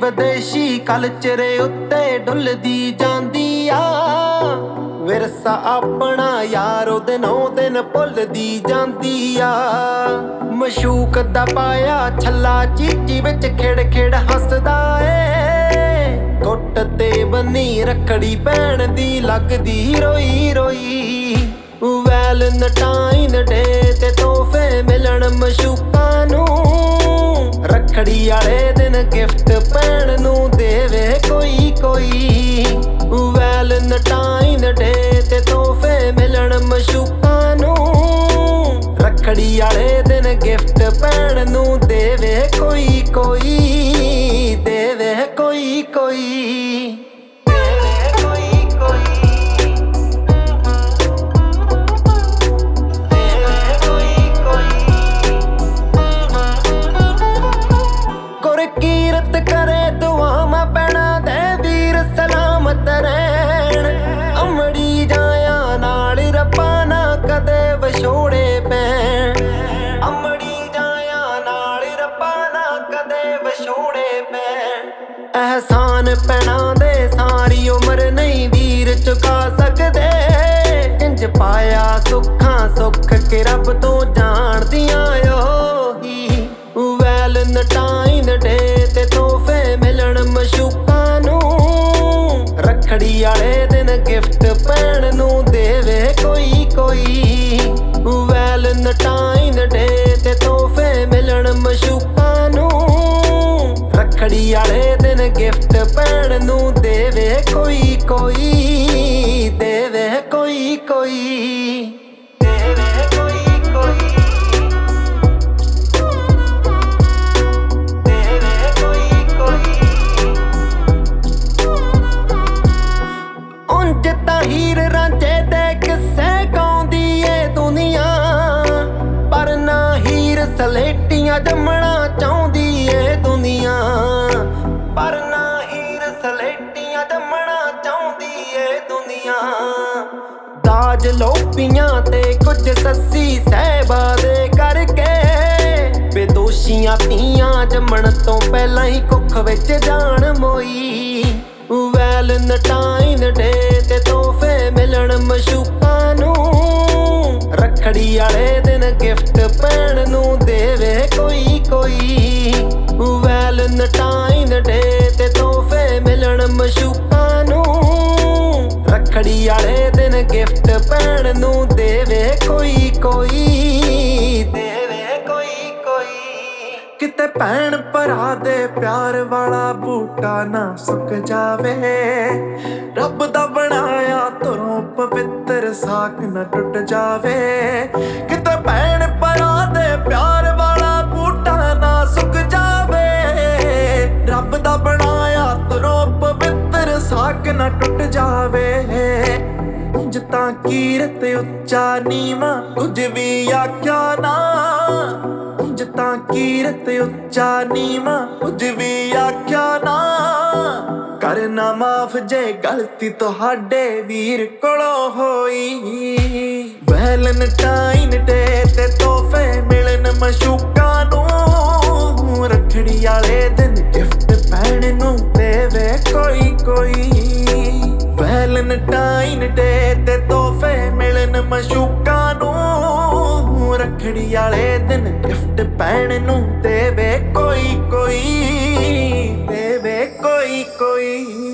ਵਿਦੇਸ਼ੀ ਕਲਚਰ ਉੱਤੇ ਡੁੱਲਦੀ ਜਾਂਦੀ ਆ। ਵਿਰਸਾ ਆਪਣਾ ਯਾਰ ਉਹਦੇ ਨੌ ਦਿਨ ਭੁੱਲਦੀ ਜਾਂਦੀ ਆ। ਮਸ਼ੂਕ ਦਾ ਪਾਇਆ ਛੱਲਾ ਚੀਚੀ ਵਿੱਚ ਖਿੜ ਖਿੜ ਹੱਸਦਾ ਏ। ਗੁੱਟ ਤੇ ਬੰਨੀ ਰੱਖੜੀ ਭੈਣ ਦੀ ਲੱਗਦੀ ਰੋਈ ਰੋਈ। ਵੈਲੈਂਟਾਈਨ ਡੇ ਤੇ ਤੋਹਫੇ ਮਿਲਣ ਮਸ਼ੂਕਾਂ ਨੂੰ। ਰੱਖੜੀ ਵਾਲੇ ਦਿਨ ਗਿਫਟ ਭੈਣ ਨੂੰ ਦੇਵੇ ਕੋਈ ਕੋਈ। ਵੈਲੈਂਟਾਈਨ ਡੇ ਤੇ ਤੋਹਫੇ ਮਿਲਣ ਮਸ਼ੂਕਾਂ ਨੂੰ। ਰੱਖੜੀ ਵਾਲੇ ਦਿਨ ਗਿਫਟ ਭੈਣ ਨੂੰ ਦੇਵੇ ਕੋਈ ਕੋਈ। ਦੇਵੇ ਕੋਈ ਕੋਈ। ਕੀਰਤ ਕਰੇ ਦੁਆਵਾਂ ਭੈਣਾਂ ਦੇ ਵੀਰ ਸਲਾਮਤ ਰਹਿਣ। ਅਮੜੀ ਜਾਇਆ ਨਾਲ ਰੱਬਾ ਨਾ ਕਦੇ ਵਿਛੋੜੇ ਪੈਣ। ਅਮੜੀ ਜਾਇਆ ਨਾਲ ਰੱਬਾ ਨਾ ਕਦੇ ਵਿਛੋੜੇ ਪੈਣ। ਅਹਿਸਾਨ ਭੈਣਾਂ ਦੇ ਸਾਰੀ ਉਮਰ ਨਹੀਂ ਵੀਰ ਚੁਕਾ ਸਕਦੇ। ਇੰਜ ਪਾਇਆ ਸੁੱਖਾਂ ਸੁੱਖ ਕੇ ਰੱਬ ਤੋਂ ਜਾਣਦੀਆਂ ਉਹੀ। ਵੈਲੈਂਟਾਈਨ ਡੇ ਤੇ ਤੋਹਫੇ ਮਿਲਣ ਮਸ਼ੂਕਾਂ ਨੂੰ। ਰੱਖੜੀ ਵਾਲੇ ਦਿਨ ਗਿਫਟ ਭੈਣ ਨੂੰ ਦੇਵੇ ਕੋਈ ਕੋਈ। ਵੈਲੈਂਟਾਈਨ ਡੇ ਤੇ ਤੋਹਫੇ ਮਿਲਣ ਮਸ਼ੂਕਾਂ ਨੂੰ। ਰੱਖੜੀ ਵਾਲੇ ਦਿਨ ਗਿਫਟ ਭੈਣ ਨੂੰ ਦੇਵੇ ਕੋਈ ਕੋਈ। ਦੇਵੇ ਕੋਈ ਕੋਈ। ਹੀਰ ਰਾਂਝੇ ਦੇ ਕਿੱਸੇ ਗਾਉਂਦੀ ਏ ਦੁਨੀਆ। ਪਰ ਨਾ ਹੀਰ ਸਲੇਟੀਆਂ ਜੰਮਣਾ ਚਾਹੁੰਦੀ ਏ ਦੁਨੀਆ। ਪਰ ਨਾ ਹੀਰ ਸਲੇਟੀਆਂ ਜੰਮਣਾ ਚਾਹੁੰਦੀ ਏ ਦੁਨੀਆ। ਦਾਜ ਲੋਪੀਆਂ ਤੇ ਕੁਝ ਸੱਸੀ ਸਹਿਬਾ ਦੇ ਕਰਕੇ। ਬੇਦੋਸ਼ੀਆਂ ਧੀਆਂ ਜੰਮਣ ਤੋਂ ਪਹਿਲਾਂ ਹੀ ਕੁੱਖ ਵਿੱਚ ਜਾਣ ਮੋਈ। ਵੈਲੈਂਟਾਈਨ ਡੇ ਤੇ ਤੋਹਫੇ ਮਿਲਣ ਮਸ਼ੂਕਾਂ ਨੂੰ। ਰੱਖੜੀ ਵਾਲੇ ਦਿਨ ਗਿਫਟ ਭੈਣ ਨੂੰ ਦੇਵੇ ਕੋਈ ਕੋਈ। ਵੈਲੈਂਟਾਈਨ ਡੇ ਤੇ ਤੋਹਫੇ ਮਿਲਣ ਮਸ਼ੂਕਾਂ ਨੂੰ। ਰੱਖੜੀ ਵਾਲੇ ਦਿਨ ਗਿਫਟ ਭੈਣ ਨੂੰ ਦੇਵੇ ਕੋਈ ਕੋਈ। ਦੇਵੇ ਕੋਈ ਕੋਈ। ਕਿਤੇ ਭੈਣ ਭਰਾ ਦੇ ਪਿਆਰ ਵਾਲਾ ਬੂਟਾ ਨਾ ਸੁੱਕ ਜਾਵੇ। ਰੱਬ ਦਾ ਬਣਾਇਆ ਧਰੋਂ ਪਵਿੱਤਰ ਸਾਕ ਨਾ ਟੁੱਟ ਜਾਵੇ। ਕਿਤੇ ਭੈਣ ਭਰਾ ਦੇ ਪਿਆਰ ਵਾਲਾ ਬੂਟਾ ਨਾ ਸੁੱਕ ਜਾਵੇ। ਰੱਬ ਦਾ ਬਣਾਇਆ ਧਰੋਂ ਪਵਿੱਤਰ ਸਾਕ ਨਾ ਟੁੱਟ ਜਾਵੇ। ਉਂਝ ਤਾਂ ਕੀਰਤ ਉੱਚਾ ਨੀਵਾਂ ਕੁਝ ਵੀ ਆਖਿਆ ਨਾ। ਉਂਝ ਤਾਂ ਕੀਰਤ ਉੱਚਾ ਨੀਵਾਂ ਕੁਝ ਵੀ ਆਖਿਆ ਨਾ। ਕਰਨਾ ਮਾਫ ਜੇ ਗਲਤੀ ਤੁਹਾਡੇ ਵੀਰ ਕੋਲੋਂ ਹੋਈ। ਵੈਲੈਂਟਾਈਨ ਡੇ ਤੇ ਤੋਹਫੇ ਮਿਲਣ ਮਸ਼ੂਕਾਂ ਨੂੰ। ਰੱਖੜੀ ਵਾਲੇ ਦਿਨ ਗਿਫਟ ਭੈਣ ਨੂੰ ਦੇਵੇ ਕੋਈ ਕੋਈ। ਵੈਲੈਂਟਾਈਨ ਡੇ ਤੇ ਤੋਹਫੇ ਮਿਲਣ ਮਸ਼ੂਕਾਂ ਨੂੰ। ਰੱਖੜੀ ਵਾਲੇ ਦਿਨ ਗਿਫਟ ਭੈਣ ਨੂੰ ਦੇਵੇ ਕੋਈ ਕੋਈ। ਦੇਵੇ ਕੋਈ ਕੋਈ।